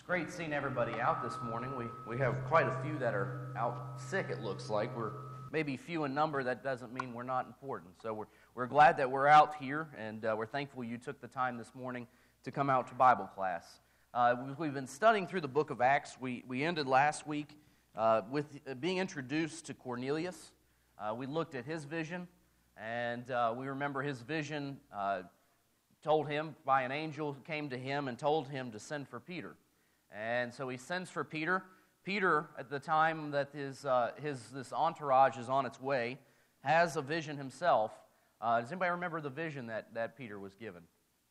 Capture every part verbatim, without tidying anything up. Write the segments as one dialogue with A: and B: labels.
A: Great seeing everybody out this morning. We we have quite a few that are out sick, it looks like. We're maybe few in number. That doesn't mean we're not important. So we're we're glad that we're out here, and uh, we're thankful you took the time this morning to come out to Bible class. Uh, we've, we've been studying through the book of Acts. We, we ended last week uh, with being introduced to Cornelius. Uh, we looked at his vision, and uh, we remember his vision uh, told him by an angel who came to him and told him to send for Peter. And so he sends for Peter. Peter, at the time that his uh, his this entourage is on its way, has a vision himself. Uh, does anybody remember the vision that, that Peter was given?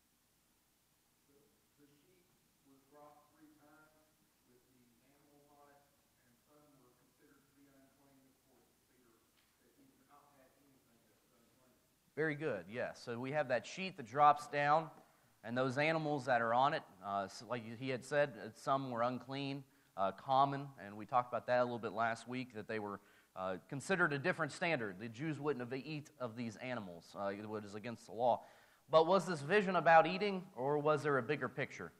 B: The, the sheep was brought three times with the animals on it, and some were considered to be unclean. Of course, Peter said he would not have anything that was unclean.
A: Very good, yes. So we have that sheet that drops down. And those animals that are on it, uh, like he had said, some were unclean, uh, common, and we talked about that a little bit last week, that they were uh, considered a different standard. The Jews wouldn't have eat of these animals. Uh, it was against the law. But was this vision about eating, or was there a bigger picture?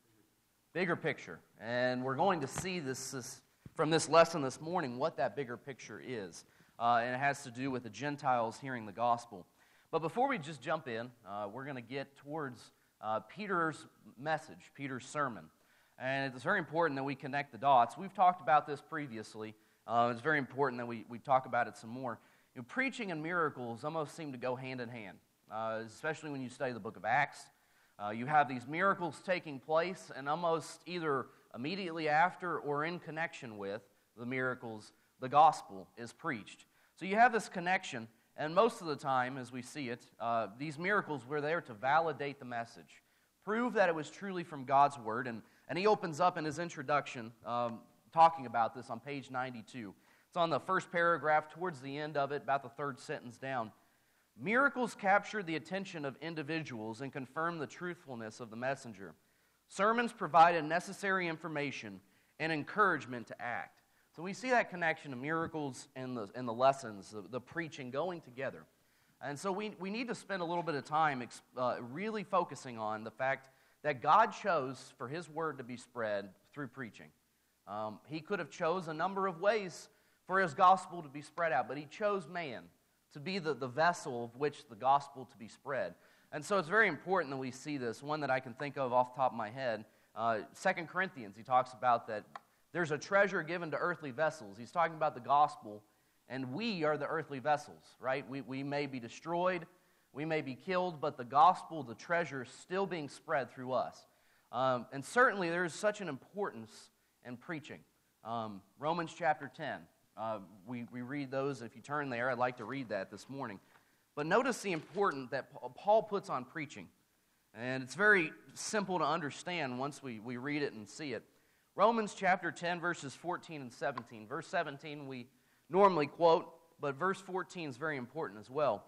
A: Bigger picture. And we're going to see this, this from this lesson this morning, what that bigger picture is. Uh, and it has to do with the Gentiles hearing the gospel. But before we just jump in, uh, we're going to get towards Uh, Peter's message, Peter's sermon. And it's very important that we connect the dots. We've talked about this previously. Uh, it's very important that we, we talk about it some more. You know, preaching and miracles almost seem to go hand in hand, uh, especially when you study the book of Acts. Uh, you have these miracles taking place, and almost either immediately after or in connection with the miracles, the gospel is preached. So you have this connection. And most of the time, as we see it, uh, these miracles were there to validate the message, prove that it was truly from God's Word. And, and he opens up in his introduction um, talking about this on page ninety-two. It's on the first paragraph, towards the end of it, about the third sentence down. Miracles capture the attention of individuals and confirm the truthfulness of the messenger. Sermons provided necessary information and encouragement to act. So we see that connection of miracles and the, and the lessons, the, the preaching going together. And so we, we need to spend a little bit of time uh, really focusing on the fact that God chose for His Word to be spread through preaching. Um, he could have chose a number of ways for His gospel to be spread out, but He chose man to be the, the vessel of which the gospel to be spread. And so it's very important that we see this. One that I can think of off the top of my head, uh, Second Corinthians, he talks about that there's a treasure given to earthly vessels. He's talking about the gospel, and we are the earthly vessels, right? We, we may be destroyed, we may be killed, but the gospel, the treasure, is still being spread through us. Um, and certainly there is such an importance in preaching. Um, Romans chapter ten, uh, we, we read those. If you turn there, I'd like to read that this morning. But notice the importance that Paul puts on preaching. And it's very simple to understand once we, we read it and see it. Romans chapter ten, verses fourteen and seventeen. Verse seventeen we normally quote, but verse fourteen is very important as well.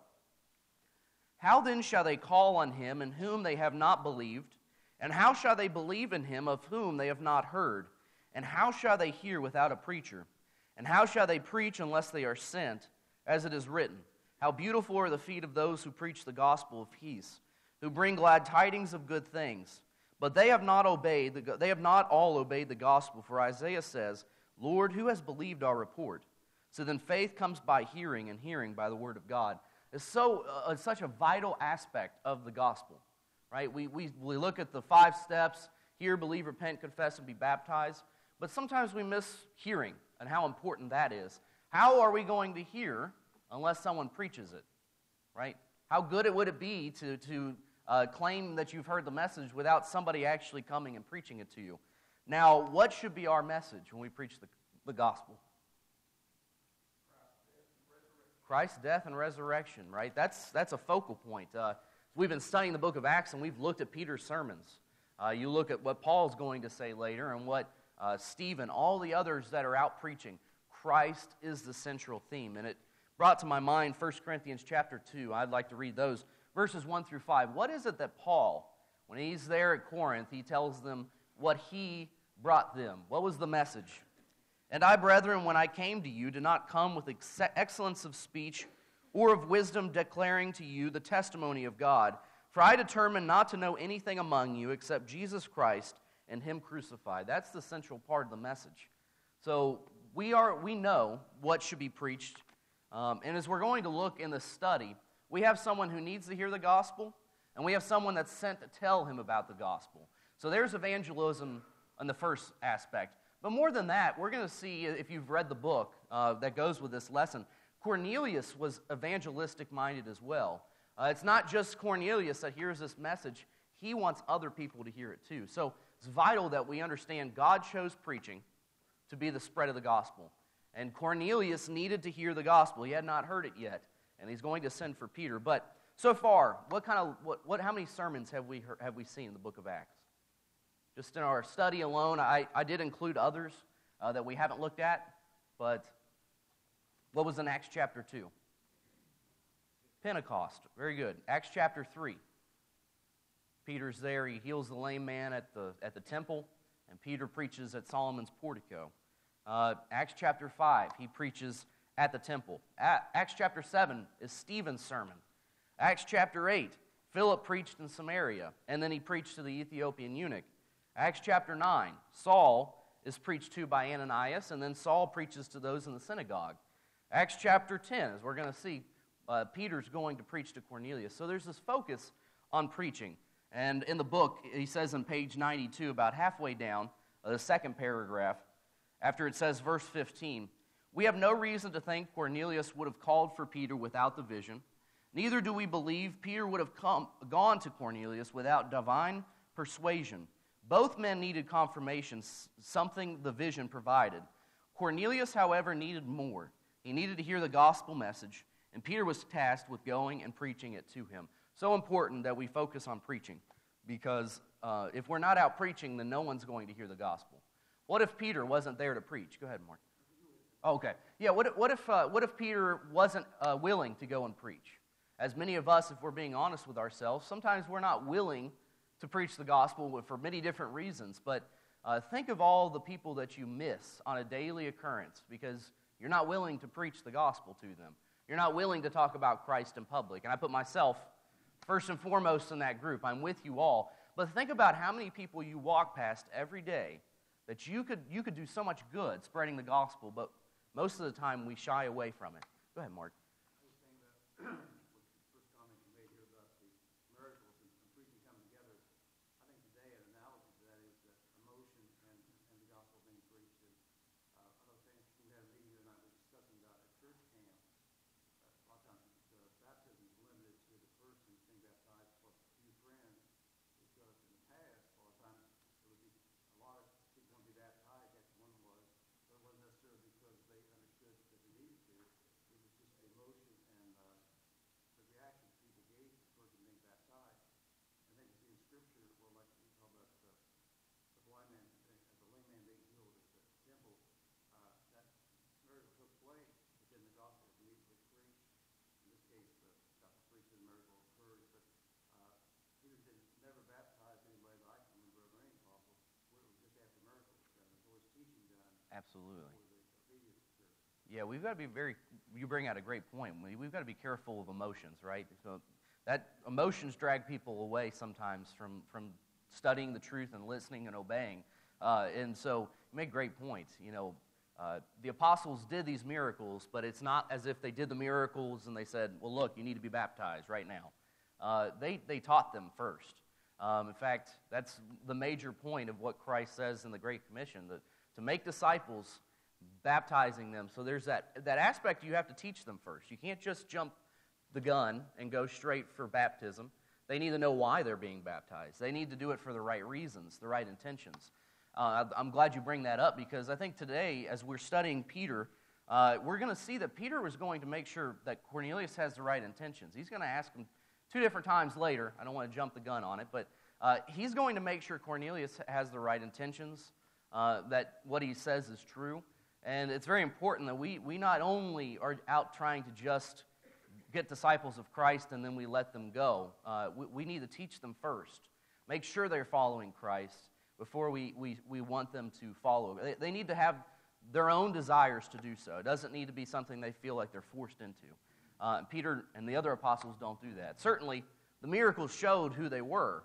A: How then shall they call on him in whom they have not believed? And how shall they believe in him of whom they have not heard? And how shall they hear without a preacher? And how shall they preach unless they are sent? As it is written, how beautiful are the feet of those who preach the gospel of peace, who bring glad tidings of good things. But they have not obeyed, the, they have not all obeyed the gospel. For Isaiah says, Lord, who has believed our report? So then faith comes by hearing, and hearing by the word of God. It's so uh, it's such a vital aspect of the gospel, right? We, we, we look at the five steps, hear, believe, repent, confess, and be baptized. But sometimes we miss hearing and how important that is. How are we going to hear unless someone preaches it, right? How good it would it be to... to Uh, claim that you've heard the message without somebody actually coming and preaching it to you. Now, what should be our message when we preach the, the gospel? Christ's death and resurrection, right? That's that's a focal point. Uh, we've been studying the book of Acts, and we've looked at Peter's sermons. Uh, you look at what Paul's going to say later, and what uh, Stephen, all the others that are out preaching. Christ is the central theme. And it brought to my mind First Corinthians chapter two. I'd like to read those. Verses one through five. What is it that Paul, when he's there at Corinth, he tells them what he brought them? What was the message? And I, brethren, when I came to you, did not come with ex- excellence of speech or of wisdom, declaring to you the testimony of God. For I determined not to know anything among you except Jesus Christ and him crucified. That's the central part of the message. So we are we know what should be preached. Um, and as we're going to look in the study, we have someone who needs to hear the gospel, and we have someone that's sent to tell him about the gospel. So there's evangelism in the first aspect. But more than that, we're going to see, if you've read the book uh, that goes with this lesson, Cornelius was evangelistic-minded as well. Uh, it's not just Cornelius that hears this message. He wants other people to hear it too. So it's vital that we understand God chose preaching to be the spread of the gospel. And Cornelius needed to hear the gospel. He had not heard it yet, and he's going to send for Peter. But so far, what kind of what, what how many sermons have we heard, have we seen in the book of Acts? Just in our study alone, I, I did include others uh, that we haven't looked at, but what was in Acts chapter two? Pentecost. Very good. Acts chapter three. Peter's there. He heals the lame man at the at the temple, and Peter preaches at Solomon's portico. Uh, Acts chapter five, he preaches at the temple. A- Acts chapter seven is Stephen's sermon. Acts chapter eight, Philip preached in Samaria, and then he preached to the Ethiopian eunuch. Acts chapter nine, Saul is preached to by Ananias, and then Saul preaches to those in the synagogue. Acts chapter ten, as we're going to see, uh, Peter's going to preach to Cornelius. So there's this focus on preaching. And in the book, he says on page ninety-two, about halfway down, uh, the second paragraph, after it says, verse fifteen, "We have no reason to think Cornelius would have called for Peter without the vision. Neither do we believe Peter would have come, gone to Cornelius without divine persuasion. Both men needed confirmation, something the vision provided. Cornelius, however, needed more. He needed to hear the gospel message, and Peter was tasked with going and preaching it to him." So important that we focus on preaching, because uh, if we're not out preaching, then no one's going to hear the gospel. What if Peter wasn't there to preach? Go ahead, Mark. Oh, okay. Yeah, what if, what if, uh, what if Peter wasn't uh, willing to go and preach? As many of us, if we're being honest with ourselves, sometimes we're not willing to preach the gospel for many different reasons. But uh, think of all the people that you miss on a daily occurrence because you're not willing to preach the gospel to them. You're not willing to talk about Christ in public. And I put myself first and foremost in that group. I'm with you all. But think about how many people you walk past every day that you could you could do so much good spreading the gospel, but most of the time we shy away from it. Go ahead, Mark.
B: I was saying that, with the first comment you made here about the miracles and, and preaching coming together, I think today an analogy to that is that emotion and, and the gospel being preached. And uh, I was saying, we had a meeting the other night, we were discussing about a church camp. Uh, a lot of times the baptism is limited to the person being baptized plus a few friends, because in the past, a lot of times there would be a lot of people want to be baptized, that's one was, but it wasn't necessarily because they understood that they needed to. It was just the emotion and uh, the reaction people gave to the person being baptized. And then you see in Scripture, well, like we talk about the, the blind man, the, the lame man being healed at the temple, uh, that miracle took place, but then the gospel was immediately preached. In this case, the gospel preached and the miracle occurred, but uh, Peter did never baptize anybody that I can remember of any apostle, where it was just after miracles done. There's always teaching done.
A: Absolutely.
B: Before the obedience occurs.
A: Yeah, we've got to be very, you bring out a great point. We- We've got to be careful of emotions, right? So that emotions drag people away sometimes from, from studying the truth and listening and obeying. Uh, and so you make great points. You know, uh, the apostles did these miracles, but it's not as if they did the miracles and they said, well, look, you need to be baptized right now. Uh, they, they taught them first. Um, in fact, that's the major point of what Christ says in the Great Commission, that to make disciples, baptizing them. So there's that, that aspect you have to teach them first. You can't just jump the gun and go straight for baptism. They need to know why they're being baptized. They need to do it for the right reasons, the right intentions. Uh, I'm glad you bring that up, because I think today, as we're studying Peter, uh, we're going to see that Peter was going to make sure that Cornelius has the right intentions. He's going to ask him two different times later. I don't want to jump the gun on it, but uh, he's going to make sure Cornelius has the right intentions, uh, that what he says is true. And it's very important that we, we not only are out trying to just get disciples of Christ and then we let them go. Uh, we, we need to teach them first. Make sure they're following Christ before we, we, we want them to follow. They, they need to have their own desires to do so. It doesn't need to be something they feel like they're forced into. Uh, Peter and the other apostles don't do that. Certainly, the miracles showed who they were,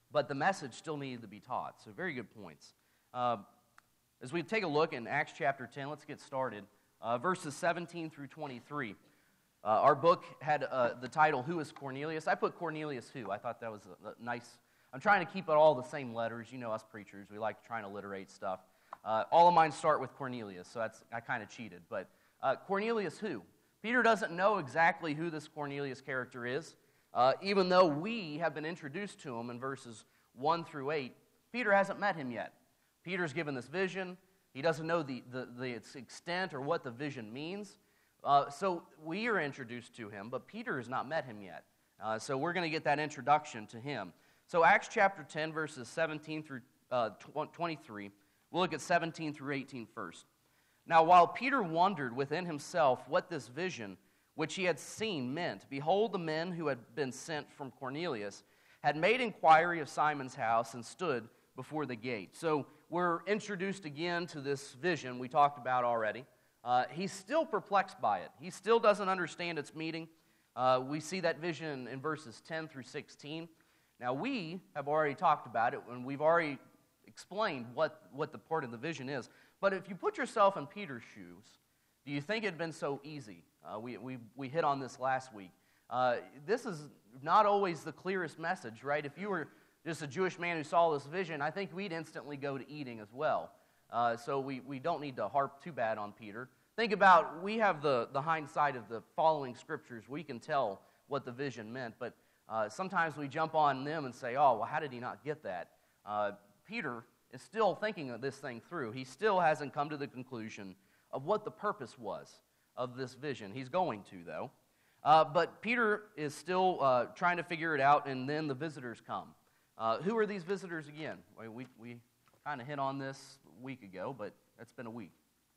A: but the message still needed to be taught. So very good points. Uh, as we take a look in Acts chapter ten, let's get started. Uh, verses seventeen through twenty-three. Uh, our book had uh, the title, Who is Cornelius? I put Cornelius Who. I thought that was a, a nice... I'm trying to keep it all the same letters. You know us preachers, we like trying to alliterate stuff. Uh, all of mine start with Cornelius, so that's I kind of cheated. But uh, Cornelius who? Peter doesn't know exactly who this Cornelius character is. Uh, even though we have been introduced to him in verses one through eight, Peter hasn't met him yet. Peter's given this vision. He doesn't know the, the, the its extent or what the vision means. Uh, so we are introduced to him, but Peter has not met him yet. Uh, so we're going to get that introduction to him. So Acts chapter ten, verses seventeen through uh, twenty-three. We'll look at seventeen through eighteen first. Now, while Peter wondered within himself what this vision which he had seen meant, behold, the men who had been sent from Cornelius had made inquiry of Simon's house and stood before the gate. So we're introduced again to this vision we talked about already. Uh, he's still perplexed by it. He still doesn't understand its meaning. Uh, we see that vision in verses ten through sixteen. Now, we have already talked about it, and we've already explained what, what the part of the vision is. But if you put yourself in Peter's shoes, do you think it had been so easy? Uh, we, we, we hit on this last week. Uh, this is not always the clearest message, right? If you were just a Jewish man who saw this vision, I think we'd instantly go to eating as well. Uh, so we, we don't need to harp too bad on Peter. Think about, we have the, the hindsight of the following scriptures. We can tell what the vision meant, but uh, sometimes we jump on them and say, oh, well, how did he not get that? Uh, Peter is still thinking of this thing through. He still hasn't come to the conclusion of what the purpose was of this vision. He's going to, though. Uh, but Peter is still uh, trying to figure it out, and then the visitors come. Uh, who are these visitors again? We, we, we kind of hit on this a week ago, but it's been a week.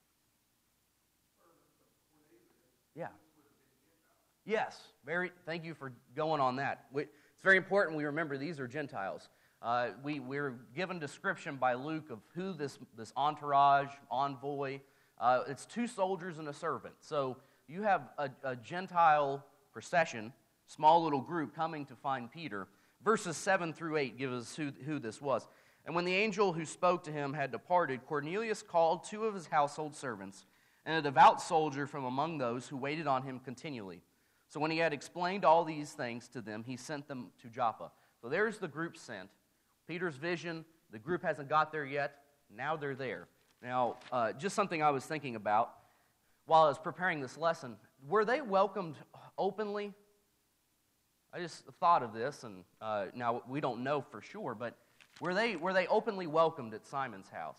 A: Yeah. Yes. Very. Thank you for going on that. We, it's very important we remember these are Gentiles. Uh, we, we're given description by Luke of who this, this entourage, envoy, uh, it's two soldiers and a servant. So you have a, a Gentile procession, small little group coming to find Peter. Verses seven through eight give us who, who this was. And when the angel who spoke to him had departed, Cornelius called two of his household servants and a devout soldier from among those who waited on him continually. So when he had explained all these things to them, he sent them to Joppa. So there's the group sent. Peter's vision, the group hasn't got there yet. Now they're there. Now, uh, just something I was thinking about while I was preparing this lesson. Were they welcomed openly? I just thought of this, and uh, now we don't know for sure, but were they were they openly welcomed at Simon's house?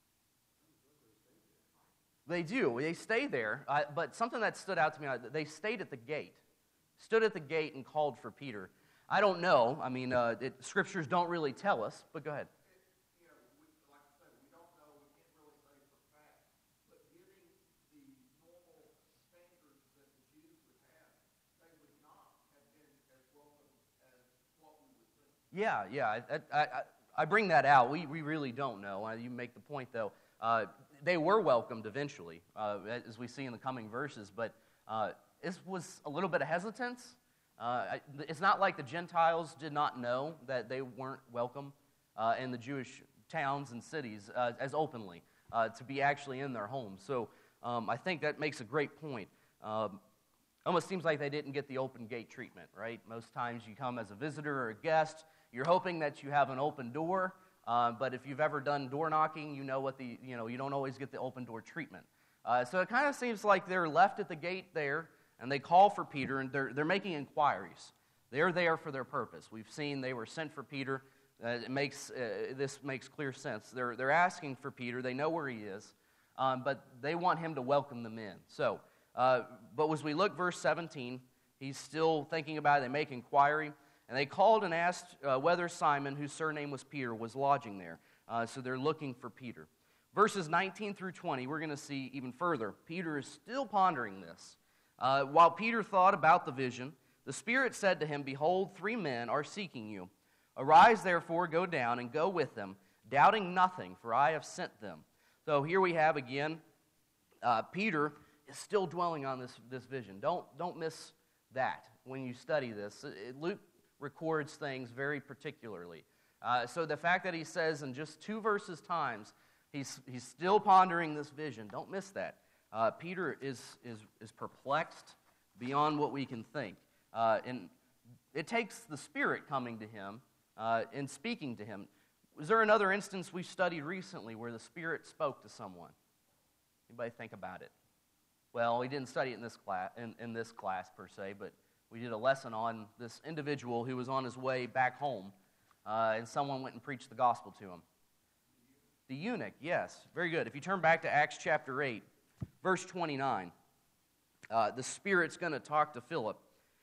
A: They do. They stay there, uh, but something that stood out to me, uh, they stayed at the gate, stood at the gate and called for Peter. I don't know. I mean, uh, it, scriptures don't really tell us, but go ahead. Yeah, yeah. I, I, I bring that out. We, we really don't know. You make the point, though. Uh, they were welcomed eventually, uh, as we see in the coming verses, but uh, this was a little bit of hesitance. Uh, it's not like the Gentiles did not know that they weren't welcome uh, in the Jewish towns and cities uh, as openly uh, to be actually in their homes. So um, I think that makes a great point. Um, almost seems like they didn't get the open gate treatment, right? Most times you come as a visitor or a guest, you're hoping that you have an open door, uh, but if you've ever done door knocking, you know what the you know you don't always get the open door treatment. Uh, so it kind of seems like they're left at the gate there, and they call for Peter, and they're they're making inquiries. They're there for their purpose. We've seen they were sent for Peter. Uh, it makes uh, this makes clear sense. They're they're asking for Peter. They know where he is, um, but they want him to welcome them in. So, uh, but as we look verse seventeen, he's still thinking about it. They make inquiry. And they called and asked uh, whether Simon, whose surname was Peter, was lodging there. Uh, so they're looking for Peter. Verses nineteen through twenty, we're going to see even further. Peter is still pondering this. Uh, while Peter thought about the vision, the Spirit said to him, behold, three men are seeking you. Arise, therefore, go down and go with them, doubting nothing, for I have sent them. So here we have again, uh, Peter is still dwelling on this, this vision. Don't, don't miss that when you study this. It, Luke records things very particularly. Uh, so the fact that he says in just two verses times, he's, he's still pondering this vision. Don't miss that. Uh, Peter is, is, is perplexed beyond what we can think. Uh, and it takes the Spirit coming to him uh, and speaking to him. Was there another instance we studied recently where the Spirit spoke to someone? Anybody think about it? Well, we didn't study it in this class, in, in this class per se, but we did a lesson on this individual who was on his way back home, uh, and someone went and preached the gospel to him. The eunuch, yes, very good. If you turn back to Acts chapter eight, verse twenty-nine, uh, the Spirit's going to talk to Philip.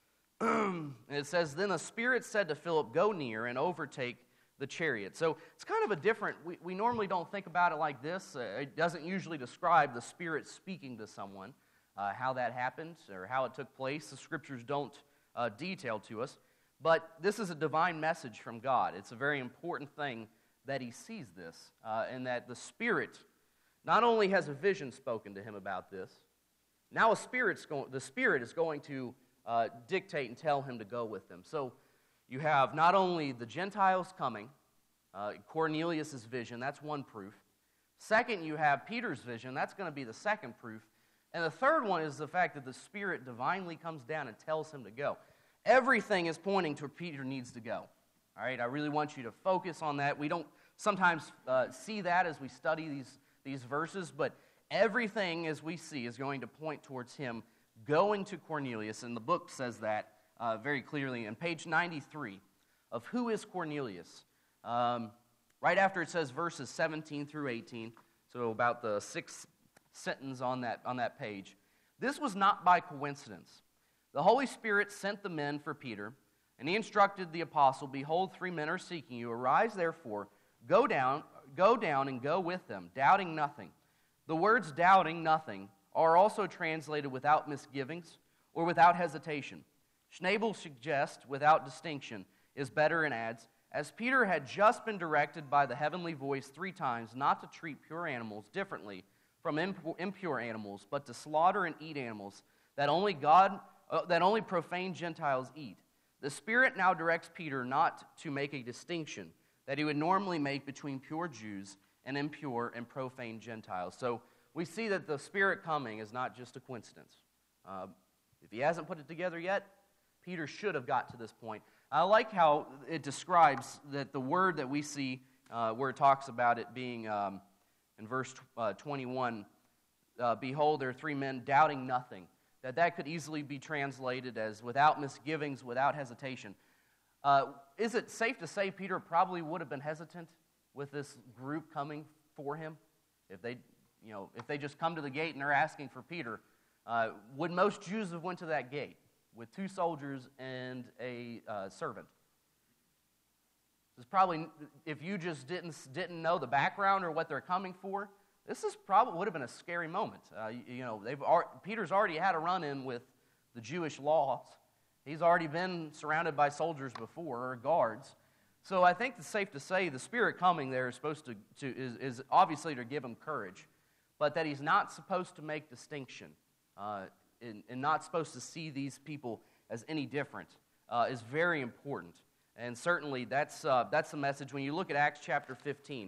A: And it says, "Then the Spirit said to Philip, 'Go near and overtake the chariot.'" So it's kind of a different, we, we normally don't think about it like this. Uh, it doesn't usually describe the Spirit speaking to someone, uh, how that happened or how it took place. The Scriptures don't uh, detail to us. But this is a divine message from God. It's a very important thing that he sees this, uh, and that the Spirit not only has a vision spoken to him about this, now a spirit's going, the Spirit is going to uh, dictate and tell him to go with them. So you have not only the Gentiles coming, uh, Cornelius' vision, that's one proof. Second, you have Peter's vision, that's going to be the second proof. And the third one is the fact that the Spirit divinely comes down and tells him to go. Everything is pointing to Peter needs to go. All right, I really want you to focus on that. We don't sometimes uh, see that as we study these, these verses, but everything as we see is going to point towards him going to Cornelius, and the book says that uh, very clearly. On page ninety-three of Who is Cornelius, um, right after it says verses seventeen through eighteen, so about the sixth sentence on that, on that page, "This was not by coincidence. The Holy Spirit sent the men for Peter, and he instructed the apostle, 'Behold, three men are seeking you. Arise, therefore, go down, go down and go with them, doubting nothing.' The words 'doubting nothing' are also translated 'without misgivings' or 'without hesitation.' Schnabel suggests 'without distinction' is better and adds, 'As Peter had just been directed by the heavenly voice three times not to treat pure animals differently from impure animals, but to slaughter and eat animals that only God, uh, that only profane Gentiles eat, the Spirit now directs Peter not to make a distinction that he would normally make between pure Jews and impure and profane Gentiles.'" So we see that the Spirit coming is not just a coincidence. Uh, if he hasn't put it together yet, Peter should have got to this point. I like how it describes that the word that we see uh, where it talks about it being um, in verse uh, twenty-one, uh, "Behold, there are three men doubting nothing," that that could easily be translated as without misgivings, without hesitation. Uh, is it safe to say Peter probably would have been hesitant with this group coming for him? If they, you know, if they just come to the gate and they're asking for Peter, uh, would most Jews have went to that gate with two soldiers and a uh, servant? This is probably, if you just didn't didn't know the background or what they're coming for, this is probably would have been a scary moment. Uh, you, you know, they've Peter's already had a run-in with the Jewish laws. He's already been surrounded by soldiers before, or guards. So I think it's safe to say the Spirit coming there is supposed to, to is, is obviously to give him courage, but that he's not supposed to make distinction uh, and, and not supposed to see these people as any different uh, is very important. And certainly that's uh, that's the message. When you look at Acts chapter fifteen,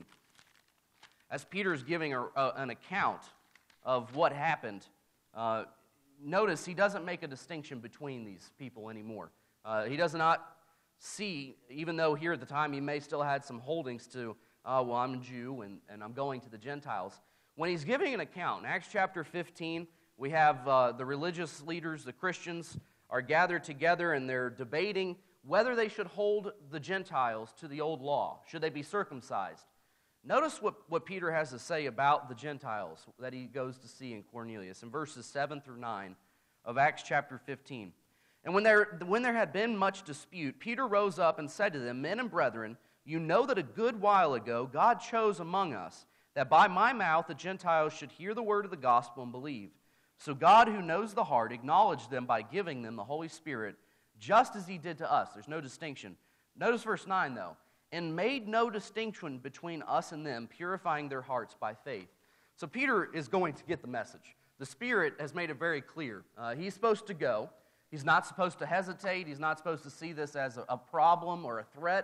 A: as Peter is giving a, a, an account of what happened, uh, notice he doesn't make a distinction between these people anymore. Uh, he does not see, even though here at the time he may still had some holdings to, uh, well, I'm a Jew and, and I'm going to the Gentiles. When he's giving an account, in Acts chapter fifteen, we have uh, the religious leaders, the Christians, are gathered together and they're debating whether they should hold the Gentiles to the old law. Should they be circumcised? Notice what, what Peter has to say about the Gentiles that he goes to see in Cornelius in verses seven through nine of Acts chapter fifteen. "And when there, when there had been much dispute, Peter rose up and said to them, 'Men and brethren, you know that a good while ago God chose among us, that by my mouth the Gentiles should hear the word of the gospel and believe. So God, who knows the heart, acknowledged them by giving them the Holy Spirit, just as he did to us.'" There's no distinction. Notice verse nine, though. "And made no distinction between us and them, purifying their hearts by faith." So Peter is going to get the message. The Spirit has made it very clear. Uh, he's supposed to go. He's not supposed to hesitate. He's not supposed to see this as a, a problem or a threat.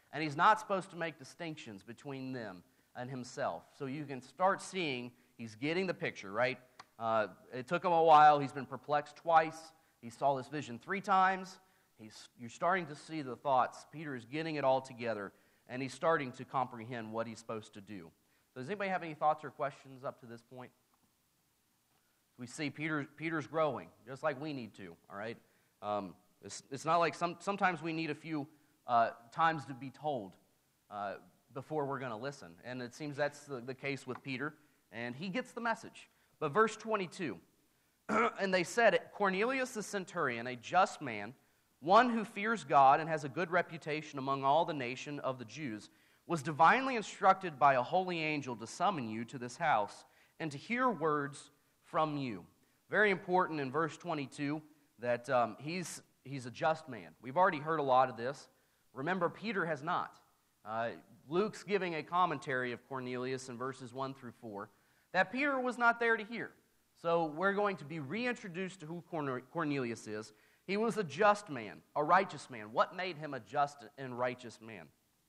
A: And he's not supposed to make distinctions between them and himself. So you can start seeing he's getting the picture, right? Uh, it took him a while. He's been perplexed twice. He saw this vision three times. He's, you're starting to see the thoughts. Peter is getting it all together, and he's starting to comprehend what he's supposed to do. So does anybody have any thoughts or questions up to this point? We see Peter, Peter's growing, just like we need to, all right? Um, it's, it's not like some, sometimes we need a few uh, times to be told uh, before we're going to listen. And it seems that's the, the case with Peter, and he gets the message. But verse twenty-two, and they said, Cornelius the centurion, a just man, one who fears God and has a good reputation among all the nation of the Jews, was divinely instructed by a holy angel to summon you to this house and to hear words from you. Very important in verse twenty-two that um, he's, he's a just man. We've already heard a lot of this. Remember, Peter has not. Uh, Luke's giving a commentary of Cornelius in verses one through four that Peter was not there to hear. So we're going to be reintroduced to who Cornelius is. He was a just man, a righteous man. What made him a just and righteous man?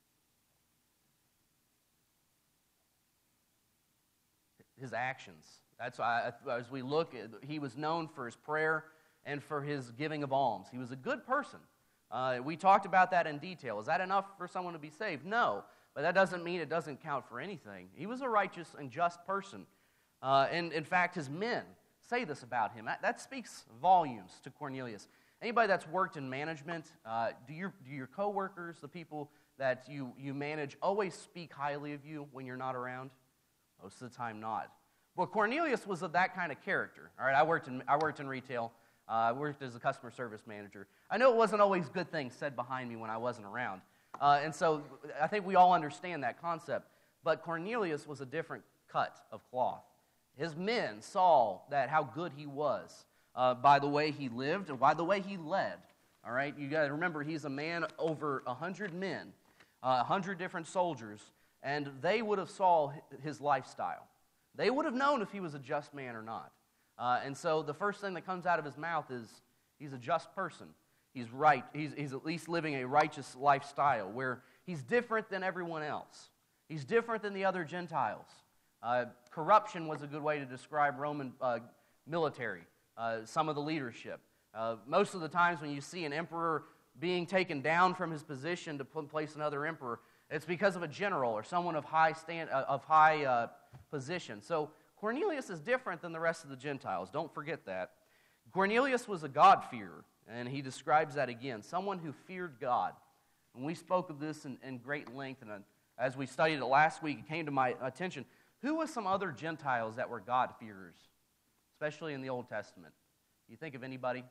A: His actions. That's why, as we look, he was known for his prayer and for his giving of alms. He was a good person. Uh, we talked about that in detail. Is that enough for someone to be saved? No, but that doesn't mean it doesn't count for anything. He was a righteous and just person. Uh, and in fact, his men say this about him. That, that speaks volumes to Cornelius. Anybody that's worked in management, uh, do your do your coworkers, the people that you, you manage, always speak highly of you when you're not around? Most of the time, not. Well, Cornelius was of that kind of character. All right, I worked in I worked in retail. Uh, I worked as a customer service manager. I know it wasn't always good things said behind me when I wasn't around, uh, and so I think we all understand that concept. But Cornelius was a different cut of cloth. His men saw that how good he was uh, by the way he lived and by the way he led. All right, you got to remember he's a man over a hundred men, a uh, hundred different soldiers, and they would have saw his lifestyle. They would have known if he was a just man or not. Uh, and so the first thing that comes out of his mouth is he's a just person. He's right. He's, he's at least living a righteous lifestyle where he's different than everyone else. He's different than the other Gentiles. Uh, corruption was a good way to describe Roman uh, military, uh, some of the leadership. Uh, most of the times when you see an emperor being taken down from his position to put in place another emperor, it's because of a general or someone of high stand, uh, of high uh, position. So Cornelius is different than the rest of the Gentiles. Don't forget that. Cornelius was a God-fearer, and he describes that again, someone who feared God. And we spoke of this in, in great length, and uh, as we studied it last week, it came to my attention. Who were some other Gentiles that were God-fearers, especially in the Old Testament? You think of anybody?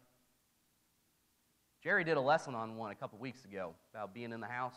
A: Jerry did a lesson on one a couple weeks ago about being in the house.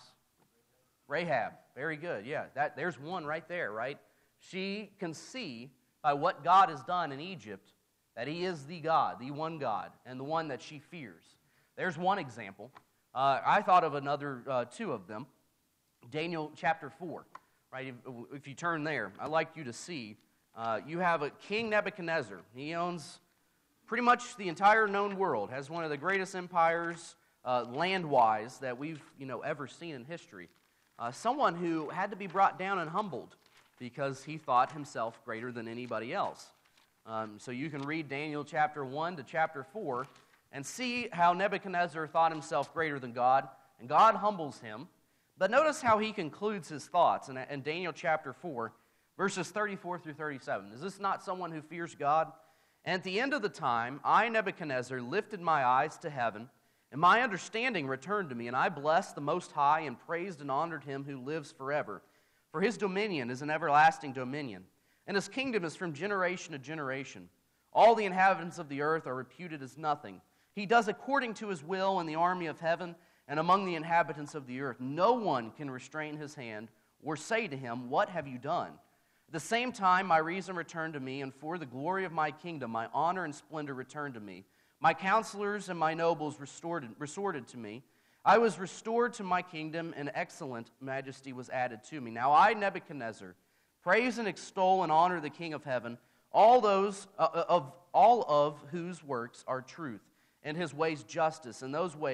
A: Rahab, very good, yeah. That, there's one right there, right? She can see by what God has done in Egypt that he is the God, the one God, and the one that she fears. There's one example. Uh, I thought of another uh, two of them. Daniel chapter four, right? If, if you turn there, I'd like you to see, uh, you have a King Nebuchadnezzar. He owns pretty much the entire known world, has one of the greatest empires uh, land-wise that we've you know ever seen in history. Uh, someone who had to be brought down and humbled because he thought himself greater than anybody else. Um, so you can read Daniel chapter one to chapter four and see how Nebuchadnezzar thought himself greater than God, and God humbles him. But notice how he concludes his thoughts in, in Daniel chapter four, verses thirty-four through thirty-seven. Is this not someone who fears God? And at the end of the time, I, Nebuchadnezzar, lifted my eyes to heaven, and my understanding returned to me, and I blessed the Most High and praised and honored him who lives forever. For his dominion is an everlasting dominion, and his kingdom is from generation to generation. All the inhabitants of the earth are reputed as nothing. He does according to his will in the army of heaven and among the inhabitants of the earth. No one can restrain his hand or say to him, "What have you done?" At the same time, my reason returned to me, and for the glory of my kingdom, my honor and splendor returned to me. My counselors and my nobles restored, resorted to me. I was restored to my kingdom, and excellent majesty was added to me. Now I, Nebuchadnezzar, praise and extol and honor the King of heaven, all those uh, of all of whose works are truth, and his ways justice, and those ways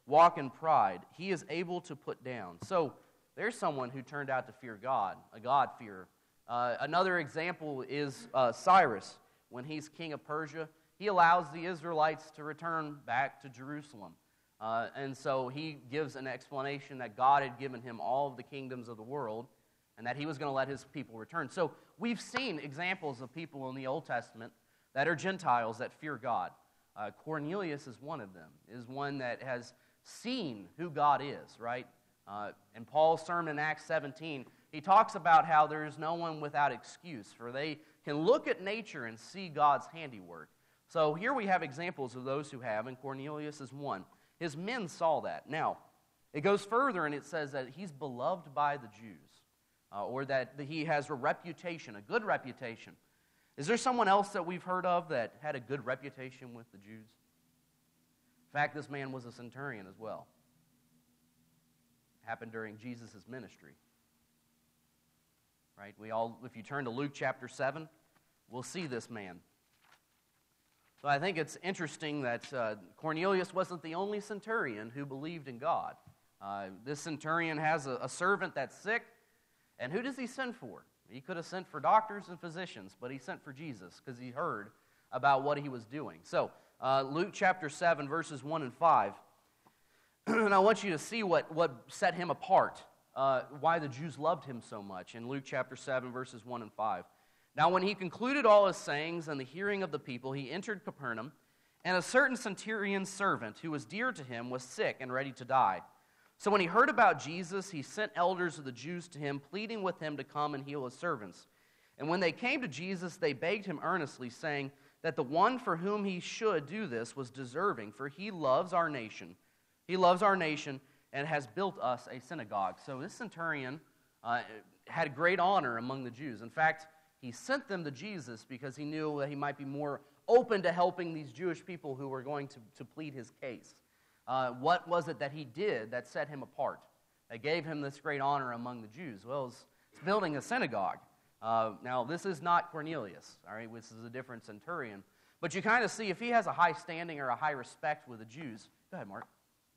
A: walk in pride, he is able to put down. So there's someone who turned out to fear God, a God-fearer. Uh, another example is uh, Cyrus. When he's king of Persia, he allows the Israelites to return back to Jerusalem. Uh, and so he gives an explanation that God had given him all of the kingdoms of the world and that he was going to let his people return. So we've seen examples of people in the Old Testament that are Gentiles that fear God. Uh, Cornelius is one of them, is one that has seen who God is, right? Uh, in Paul's sermon in Acts seventeen, he talks about how there is no one without excuse, for they can look at nature and see God's handiwork. So here we have examples of those who have, and Cornelius is one. His men saw that. Now, it goes further and it says that he's beloved by the Jews, uh, or that he has a reputation, a good reputation. Is there someone else that we've heard of that had a good reputation with the Jews? In fact, this man was a centurion as well. It happened during Jesus' ministry. Right? We all, if you turn to Luke chapter seven, we'll see this man. So I think it's interesting that uh, Cornelius wasn't the only centurion who believed in God. Uh, this centurion has a, a servant that's sick, and who does he send for? He could have sent for doctors and physicians, but he sent for Jesus because he heard about what he was doing. So uh, Luke chapter seven, verses one and five. And I want you to see what, what set him apart, uh, why the Jews loved him so much. In Luke chapter seven, verses one and five. Now when he concluded all his sayings and the hearing of the people, he entered Capernaum, and a certain centurion's servant who was dear to him was sick and ready to die. So when he heard about Jesus, he sent elders of the Jews to him, pleading with him to come and heal his servants. And when they came to Jesus, they begged him earnestly, saying that the one for whom he should do this was deserving, for he loves our nation. He loves our nation and has built us a synagogue. So this centurion uh, had great honor among the Jews. In fact, he sent them to Jesus because he knew that he might be more open to helping these Jewish people who were going to, to plead his case. Uh, what was it that he did that set him apart, that gave him this great honor among the Jews? Well, it's, it's building a synagogue. Uh, now, this is not Cornelius, all right? This is a different centurion. But you kind of see if he has a high standing or a high respect with the Jews. Go ahead, Mark.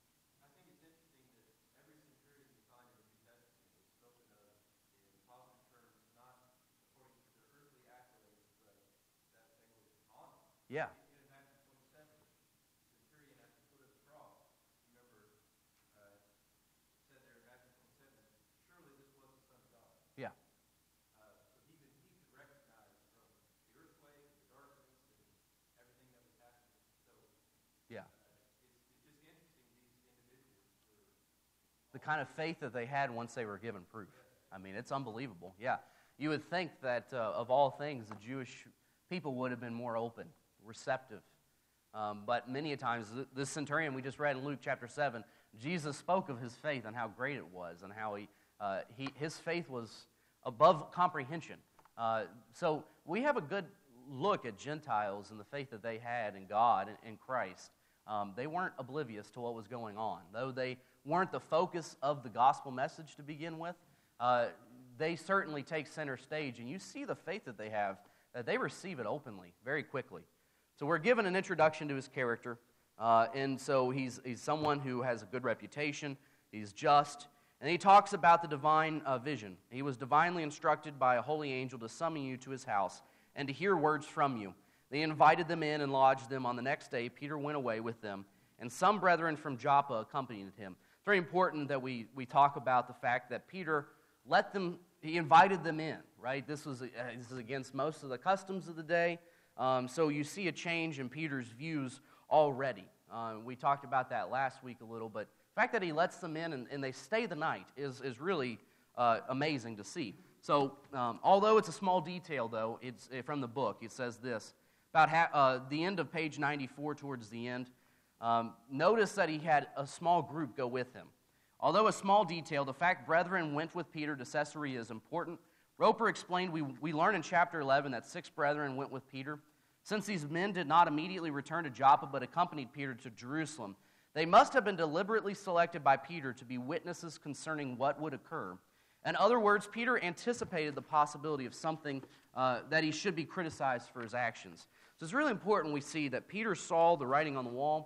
B: I think it's interesting that every centurion you find in the New Testament is spoken of in positive terms, not according to their earthly accolades, but that they were honored.
A: Yeah.
B: In Matthew twenty-seven, the centurion at the foot of the cross, remember, uh, said there in Matthew twenty-seven, surely this was the Son of God.
A: Yeah.
B: Uh, so he could, he could recognize from the earthquake, the darkness, and everything that was happening. So
A: Yeah.
B: uh, it's, it's just interesting, these individuals were
A: The kind of faith that they had once they were given proof. I mean, it's unbelievable. Yeah. You would think that uh, of all things, the Jewish people would have been more open, receptive. Um, but many a times, th- this centurion we just read in Luke chapter seven, Jesus spoke of his faith and how great it was and how he, uh, he his faith was above comprehension. Uh, so we have a good look at Gentiles and the faith that they had in God and in Christ. Um, they weren't oblivious to what was going on. Though they weren't the focus of the gospel message to begin with, uh, they certainly take center stage, and you see the faith that they have, that they receive it openly, very quickly. So we're given an introduction to his character, uh, and so he's, he's someone who has a good reputation, he's just, and he talks about the divine uh, vision. He was divinely instructed by a holy angel to summon you to his house and to hear words from you. They invited them in and lodged them. On the next day, Peter went away with them, and some brethren from Joppa accompanied him. It's very important that we, we talk about the fact that Peter let them, he invited them in, right? This was uh, this is against most of the customs of the day. Um, so you see a change in Peter's views already. Uh, we talked about that last week a little, but the fact that he lets them in and, and they stay the night is, is really uh, amazing to see. So um, although it's a small detail, though, it's uh, from the book, it says this. About ha- uh, the end of page ninety-four, towards the end, um, notice that he had a small group go with him. Although a small detail, the fact brethren went with Peter to Caesarea is important. Roper explained, we, we learn in chapter eleven that six brethren went with Peter. Since these men did not immediately return to Joppa but accompanied Peter to Jerusalem, they must have been deliberately selected by Peter to be witnesses concerning what would occur. In other words, Peter anticipated the possibility of something uh, that he should be criticized for his actions. So it's really important we see that Peter saw the writing on the wall.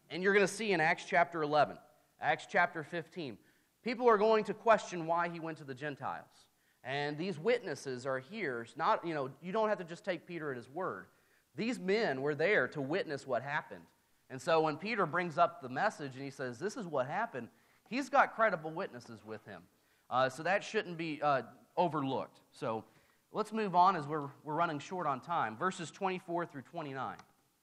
A: And you're going to see in Acts chapter eleven, Acts chapter fifteen, people are going to question why he went to the Gentiles. And these witnesses are here. It's not, you know, you don't have to just take Peter at his word. These men were there to witness what happened. And so when Peter brings up the message and he says, this is what happened, he's got credible witnesses with him. Uh, so that shouldn't be uh, overlooked. So let's move on as we're, we're running short on time. Verses twenty-four through twenty-nine.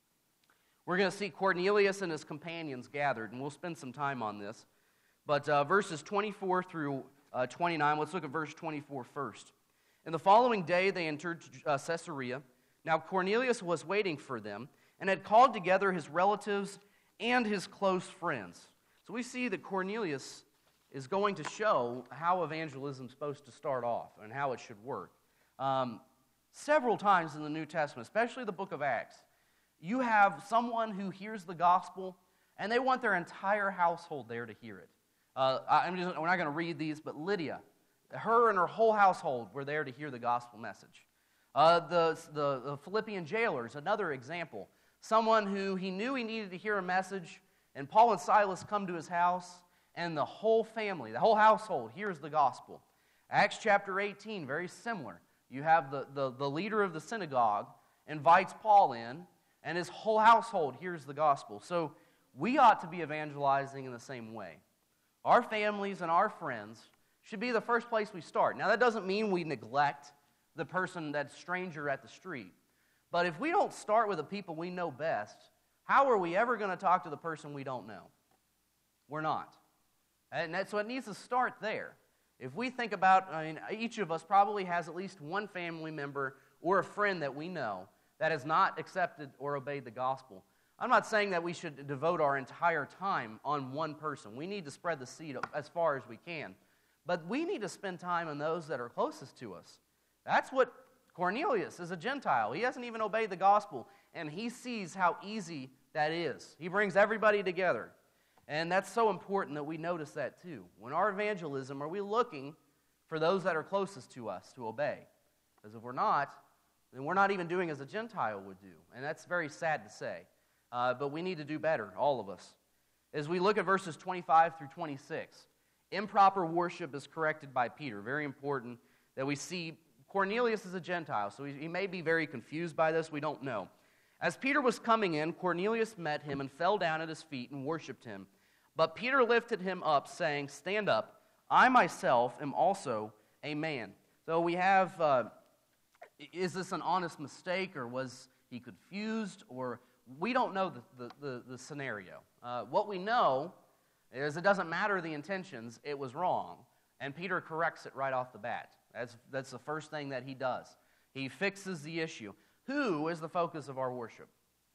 A: We're going to see Cornelius and his companions gathered, and we'll spend some time on this. But uh, verses twenty-four through uh, twenty-nine, let's look at verse twenty-four first. In the following day, they entered uh, Caesarea. Now Cornelius was waiting for them and had called together his relatives and his close friends. So we see that Cornelius is going to show how evangelism is supposed to start off and how it should work. Um, several times in the New Testament, especially the book of Acts, you have someone who hears the gospel and they want their entire household there to hear it. Uh, I'm just, we're not going to read these, but Lydia, her and her whole household were there to hear the gospel message. Uh, the, the, the Philippian jailers, another example. Someone who he knew he needed to hear a message, and Paul and Silas come to his house, and the whole family, the whole household hears the gospel. Acts chapter eighteen, very similar. You have the, the, the leader of the synagogue invites Paul in, and his whole household hears the gospel. So we ought to be evangelizing in the same way. Our families and our friends should be the first place we start. Now, that doesn't mean we neglect the person that's stranger at the street. But if we don't start with the people we know best, how are we ever going to talk to the person we don't know? We're not. And that, so it needs to start there. If we think about, I mean, each of us probably has at least one family member or a friend that we know that has not accepted or obeyed the gospel. I'm not saying that we should devote our entire time on one person. We need to spread the seed as far as we can. But we need to spend time on those that are closest to us. That's what Cornelius is, a Gentile. He hasn't even obeyed the gospel, and he sees how easy that is. He brings everybody together. And that's so important that we notice that too. When our evangelism, are we looking for those that are closest to us to obey? Because if we're not, then we're not even doing as a Gentile would do. And that's very sad to say. Uh, but we need to do better, all of us. As we look at verses twenty-five through twenty-six, improper worship is corrected by Peter. Very important that we see Cornelius is a Gentile, so he, he may be very confused by this. We don't know. As Peter was coming in, Cornelius met him and fell down at his feet and worshipped him. But Peter lifted him up, saying, "Stand up, I myself am also a man." So we have, uh, is this an honest mistake, or was he confused, or we don't know the, the, the, the scenario. Uh, what we know is it doesn't matter the intentions, it was wrong. And Peter corrects it right off the bat. That's, that's the first thing that he does. He fixes the issue. Who is the focus of our worship?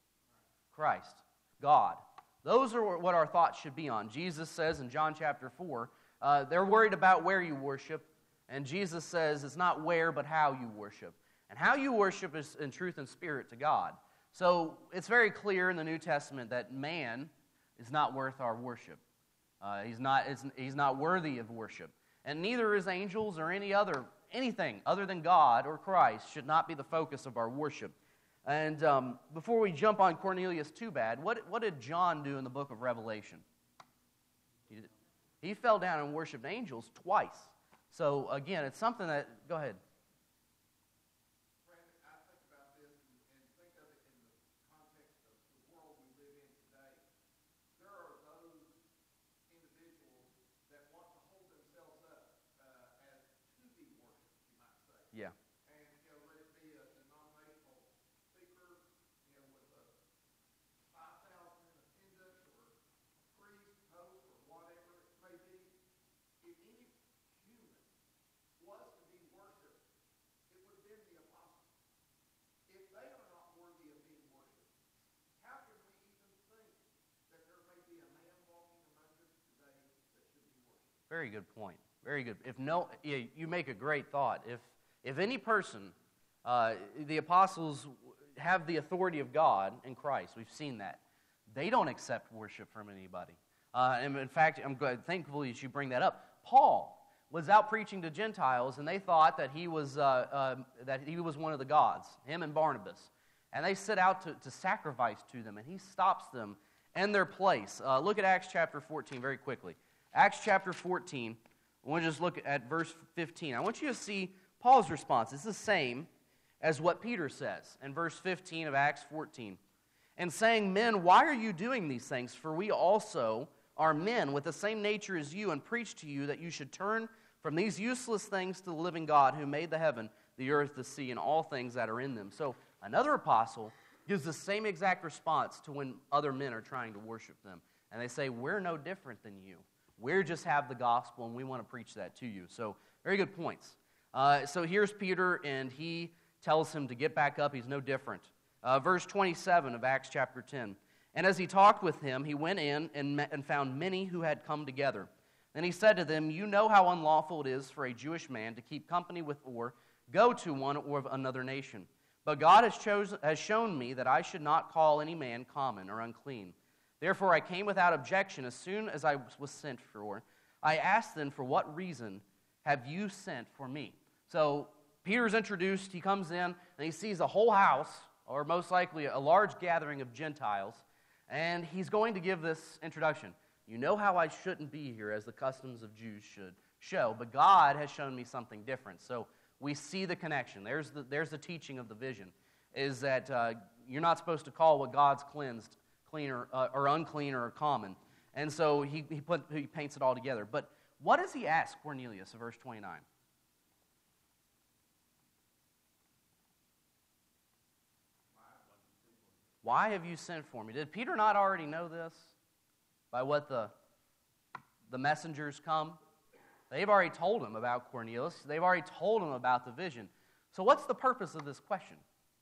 A: Christ, God. Those are what our thoughts should be on. Jesus says in John chapter four, uh, they're worried about where you worship, and Jesus says it's not where but how you worship. And how you worship is in truth and spirit to God. So it's very clear in the New Testament that man is not worth our worship. Uh, he's not, it's, he's not worthy of worship. And neither is angels or any other, anything other than God or Christ should not be the focus of our worship. And um, before we jump on Cornelius too bad, what, what did John do in the book of Revelation? He, did, he fell down and worshipped angels twice. So again, it's something that, go ahead. Yeah.
B: And, you know, let it be a denominational speaker, you know, with a five thousand in attendance, or priest, pope, or whatever it may be. If any human was to be worshipped, it would have been the apostles. If they are not worthy of being worshipped, how can we even think that there may be a man walking among us today that should be worshipped?
A: Very good point. Very good. If no, yeah, you make a great thought. If If any person, uh, the apostles have the authority of God in Christ, we've seen that. They don't accept worship from anybody. Uh, and in fact, I'm glad, thankful that you bring that up. Paul was out preaching to Gentiles, and they thought that he was uh, uh, that he was one of the gods, him and Barnabas. And they set out to, to sacrifice to them, and he stops them and their place. Uh, look at Acts chapter fourteen very quickly. Acts chapter fourteen, I want to just look at verse fifteen. I want you to see Paul's response. It's the same as what Peter says in verse fifteen of Acts fourteen. And saying, men, why are you doing these things? For we also are men with the same nature as you, and preach to you that you should turn from these useless things to the living God, who made the heaven, the earth, the sea, and all things that are in them. So another apostle gives the same exact response to when other men are trying to worship them. And they say, we're no different than you. We just have the gospel, and we want to preach that to you. So very good points. Uh, so here's Peter, and he tells him to get back up. He's no different. Uh, verse twenty-seven of Acts chapter ten. And as he talked with him, he went in and, met, and found many who had come together. Then he said to them, you know how unlawful it is for a Jewish man to keep company with or go to one or of another nation. But God has, chosen, has shown me that I should not call any man common or unclean. Therefore I came without objection as soon as I was sent for. I asked them, for what reason have you sent for me? So Peter's introduced, he comes in, and he sees a whole house, or most likely a large gathering of Gentiles, and he's going to give this introduction. You know how I shouldn't be here, as the customs of Jews should show, but God has shown me something different. So we see the connection. There's the, there's the teaching of the vision, is that uh, you're not supposed to call what God's cleansed clean or, uh, or unclean or common. And so he, he, put, he paints it all together. But what does he ask Cornelius in verse twenty-nine? Why have you sent for me? Did Peter not already know this by what the, the messengers come? They've already told him about Cornelius. They've already told him about the vision. So what's the purpose of this question?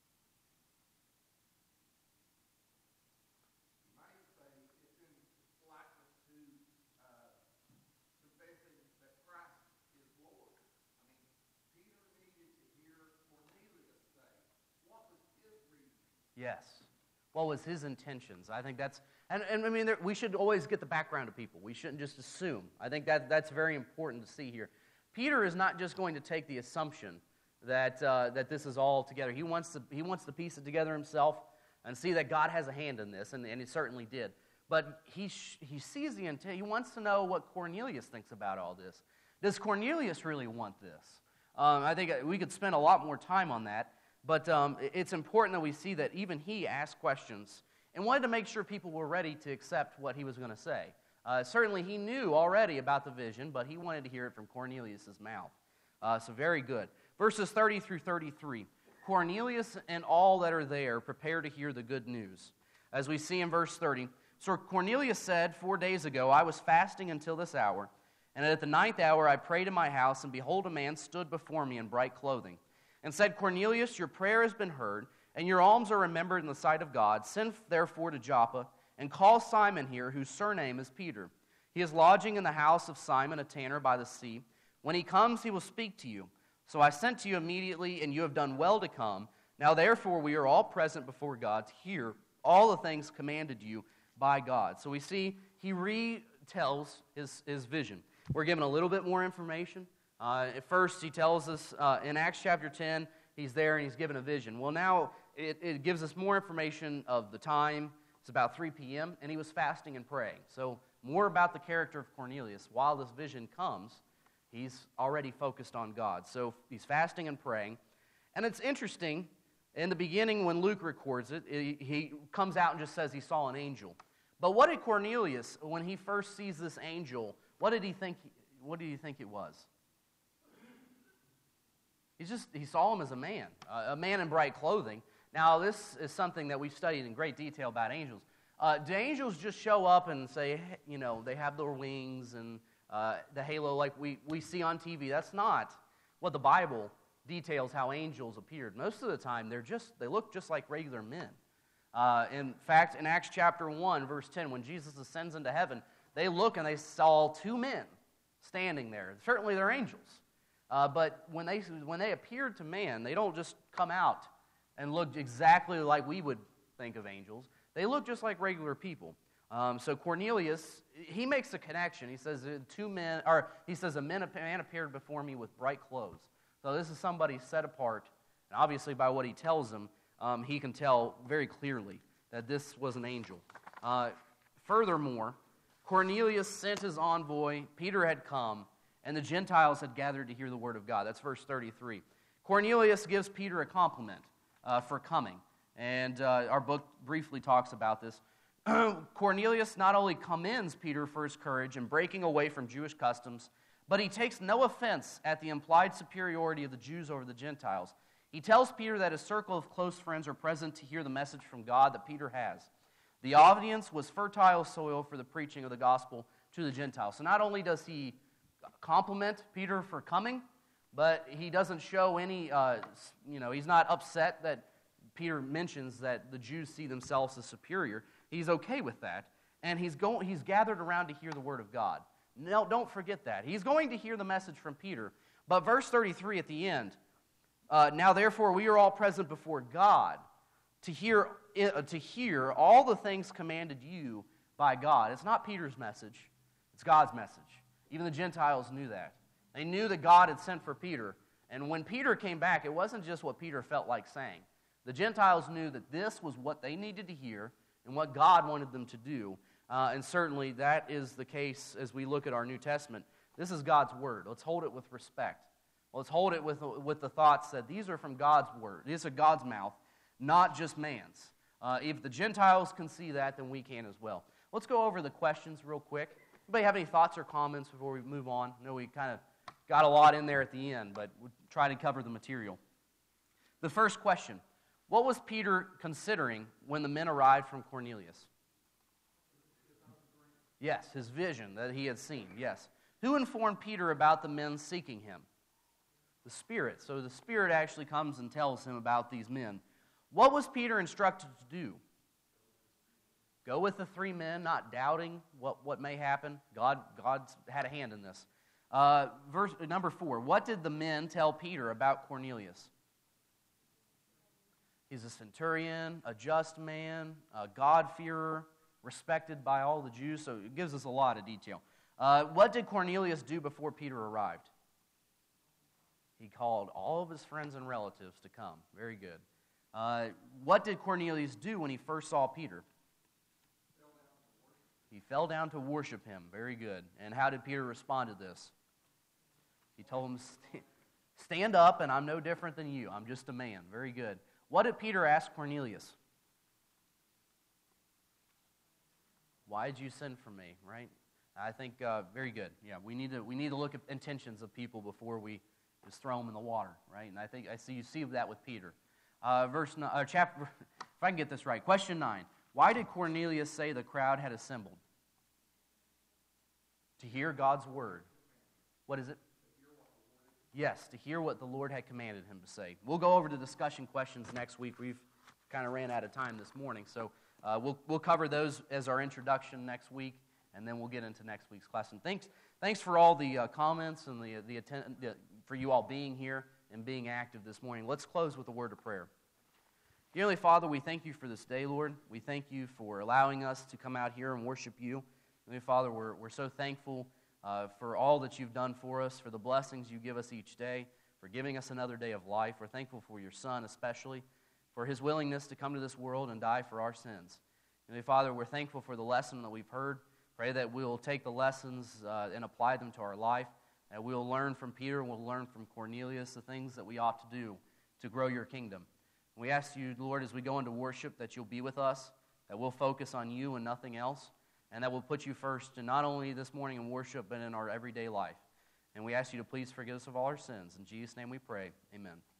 B: You might say it's in likeness to uh, confessing that Christ is Lord. I mean, Peter needed to hear Cornelius say, what was his reason?
A: Yes. What was his intentions? I think that's, and, and I mean, there, we should always get the background of people. We shouldn't just assume. I think that that's very important to see here. Peter is not just going to take the assumption that uh, that this is all together. He wants to he wants to piece it together himself and see that God has a hand in this, and, and he certainly did. But he sh- he sees the intent. He wants to know what Cornelius thinks about all this. Does Cornelius really want this? Um, I think we could spend a lot more time on that. But um, it's important that we see that even he asked questions and wanted to make sure people were ready to accept what he was going to say. Uh, certainly he knew already about the vision, but he wanted to hear it from Cornelius' mouth. Uh, so very good. Verses thirty through thirty-three. Cornelius and all that are there prepare to hear the good news. As we see in verse thirty, so Cornelius said, four days ago, I was fasting until this hour, and at the ninth hour I prayed in my house, and behold, a man stood before me in bright clothing, and said, Cornelius, your prayer has been heard, and your alms are remembered in the sight of God. Send therefore to Joppa, and call Simon here, whose surname is Peter. He is lodging in the house of Simon, a tanner by the sea. When he comes, he will speak to you. So I sent to you immediately, and you have done well to come. Now therefore we are all present before God to hear all the things commanded you by God. So we see he retells his, his vision. We're given a little bit more information. Uh, at first, he tells us uh, in Acts chapter ten, he's there and he's given a vision. Well, now it, it gives us more information of the time. It's about three p.m., and he was fasting and praying. So more about the character of Cornelius. While this vision comes, he's already focused on God. So he's fasting and praying. And it's interesting, in the beginning when Luke records it, he, he comes out and just says he saw an angel. But what did Cornelius, when he first sees this angel, what did he think, what did he think it was? He's just, he saw him as a man, uh, a man in bright clothing. Now, this is something that we've studied in great detail about angels. Uh, do angels just show up and say, you know, they have their wings and uh, the halo like we, we see on T V? That's not what the Bible details how angels appeared. Most of the time, they're just, they look just like regular men. Uh, in fact, in Acts chapter one, verse ten, when Jesus ascends into heaven, they look and they saw two men standing there. Certainly they're angels. Uh, but when they when they appeared to man, they don't just come out and look exactly like we would think of angels. They look just like regular people. Um, so Cornelius, he makes a connection. He says two men, or he says a man, a man appeared before me with bright clothes. So this is somebody set apart, and obviously by what he tells them, um, he can tell very clearly that this was an angel. Uh, Furthermore, Cornelius sent his envoy, Peter had come, and the Gentiles had gathered to hear the word of God. That's verse thirty-three. Cornelius gives Peter a compliment uh, for coming, and uh, our book briefly talks about this. Cornelius not only commends Peter for his courage in breaking away from Jewish customs, but he takes no offense at the implied superiority of the Jews over the Gentiles. He tells Peter that his circle of close friends are present to hear the message from God that Peter has. The audience was fertile soil for the preaching of the gospel to the Gentiles. So not only does he compliment Peter for coming, but he doesn't show any, uh, you know, he's not upset that Peter mentions that the Jews see themselves as superior. He's okay with that, and he's going. He's gathered around to hear the word of God. No, don't forget that. He's going to hear the message from Peter. But verse thirty-three at the end, uh, now therefore we are all present before God to hear, uh, to hear all the things commanded you by God. It's not Peter's message. It's God's message. Even the Gentiles knew that. They knew that God had sent for Peter. And when Peter came back, it wasn't just what Peter felt like saying. The Gentiles knew that this was what they needed to hear and what God wanted them to do. Uh, and certainly that is the case as we look at our New Testament. This is God's word. Let's hold it with respect. Let's hold it with, with the thoughts that these are from God's word. These are God's mouth, not just man's. Uh, if the Gentiles can see that, then we can as well. Let's go over the questions real quick. Anybody have any thoughts or comments before we move on? I know we kind of got a lot in there at the end, but we'll try to cover the material. The first question, what was Peter considering when the men arrived from Cornelius? Yes, his vision that he had seen, yes. Who informed Peter about the men seeking him? The Spirit. So the Spirit actually comes and tells him about these men. What was Peter instructed to do? Go with the three men, not doubting what, what may happen. God God's had a hand in this. Uh, verse number four, what did the men tell Peter about Cornelius? He's a centurion, a just man, a God-fearer, respected by all the Jews, so it gives us a lot of detail. Uh, what did Cornelius do before Peter arrived? He called all of his friends and relatives to come. Very good. Uh, what did Cornelius do when he first saw Peter? He fell down to worship him. Very good. And how did Peter respond to this? He told him, stand up, and I'm no different than you. I'm just a man. Very good. What did Peter ask Cornelius? Why did you send for me, right? I think, uh, very good. Yeah, we need to we need to look at intentions of people before we just throw them in the water, right? And I think I see you see that with Peter. Uh, verse uh, chapter, if I can get this right, question nine. Why did Cornelius say the crowd had assembled? To hear God's word. What is it? Yes, to hear what the Lord had commanded him to say. We'll go over the discussion questions next week. We've kind of ran out of time this morning, so uh, we'll we'll cover those as our introduction next week, and then we'll get into next week's class. And thanks thanks for all the uh, comments and the the, atten- the for you all being here and being active this morning. Let's close with a word of prayer. Dear Heavenly Father, we thank you for this day, Lord. We thank you for allowing us to come out here and worship you. Heavenly Father, we're we're so thankful Uh, for all that you've done for us, for the blessings you give us each day, for giving us another day of life. We're thankful for your Son especially, for his willingness to come to this world and die for our sins. And Father, we're thankful for the lesson that we've heard. Pray that we'll take the lessons uh, and apply them to our life, that we'll learn from Peter, we'll learn from Cornelius the things that we ought to do to grow your kingdom. And we ask you, Lord, as we go into worship, that you'll be with us, that we'll focus on you and nothing else, and that will put you first, and not only this morning in worship, but in our everyday life. And we ask you to please forgive us of all our sins. In Jesus' name we pray. Amen.